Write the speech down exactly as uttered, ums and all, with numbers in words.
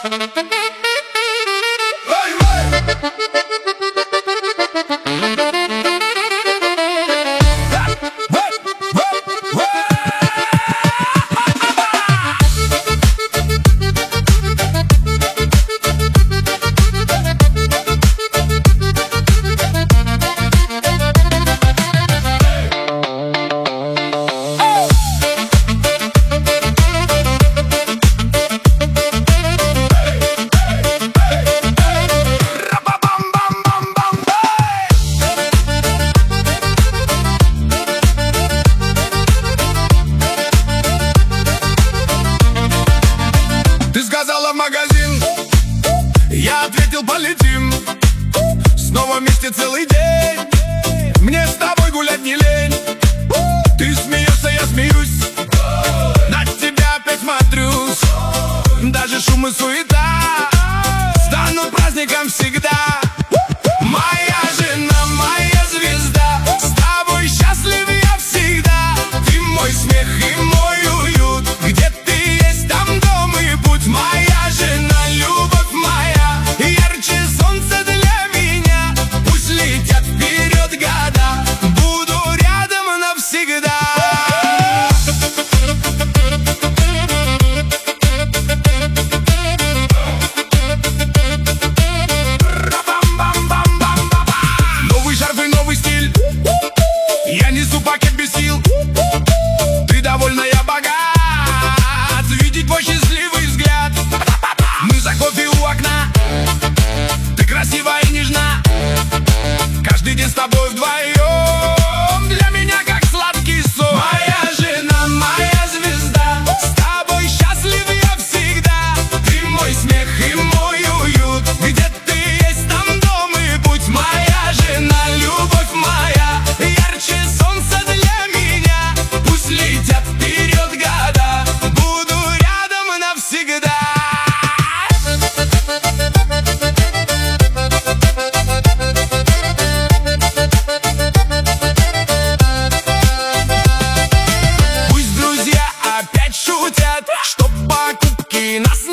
В магазин, я ответил: полетим. Снова вместе целый день, мне с тобой гулять не лень. Ты смеешься, я смеюсь, на тебя опять смотрюсь. Даже шум и суета станут праздником всегда. Моя жена, моя звезда, с тобой счастлив я всегда. Ты мой смех и мой уют, где ты есть, там дом и путь. Моя жена, любовь моя, ярче солнца для меня. Пусть летят вперед года, буду рядом навсегда. Новый шарф и новый стиль, я несу пакет без сил. Ты довольна, я богат, видеть твой счастливый взгляд. Мы за кофе у окна, ты красива и нежна. Каждый день с тобой вдвоем для меня как сладкий сон. Моя жена, моя звезда, с тобой счастлив я всегда. Ты мой смех и мой уют, где ты есть, там дом и путь. Моя жена, любовь моя, ярче солнца для меня. Пусть летят вперед года, буду рядом навсегда. Пусть друзья опять шутят, что покупки нас